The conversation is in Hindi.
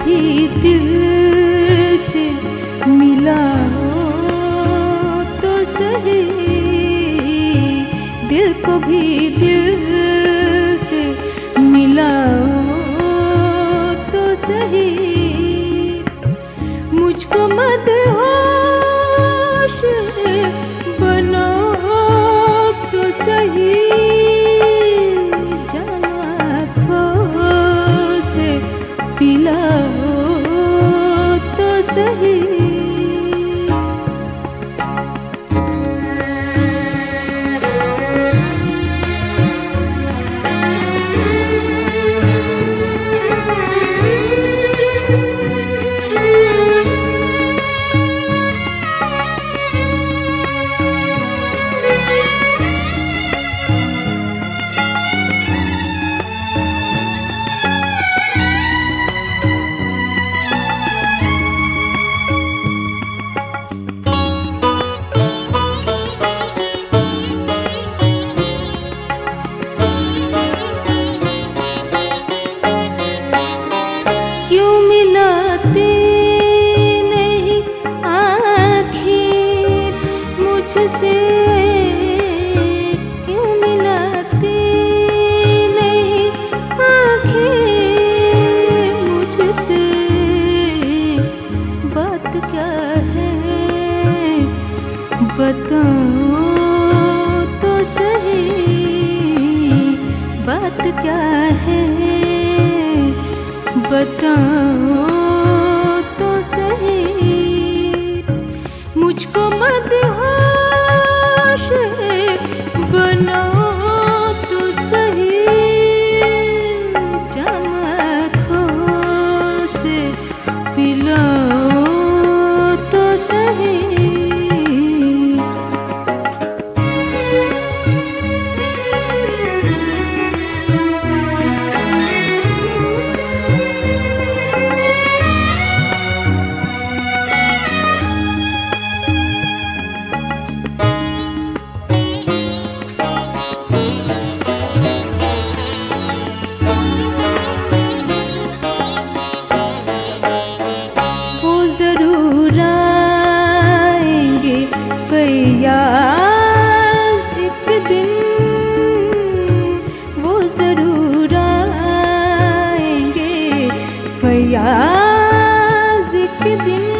भी दिल से मिलाओ तो सही, दिल को भी दिल से मिलाओ तो सही। मुझको मदहोश बनाओ तो सही, जाम आँखों से पिलाओ तो सही। मुझसे क्यों मिलाती नहीं आँखें मुझसे, बात क्या है बताओ तो सही, बात क्या है बताओ तो सही। मुझको मदहोश बनाओ तो सही, जाम आँखों से पिलाओ तो सही। फैयाज एक दिन वो जरूर आएंगे, फैयाज एक दिन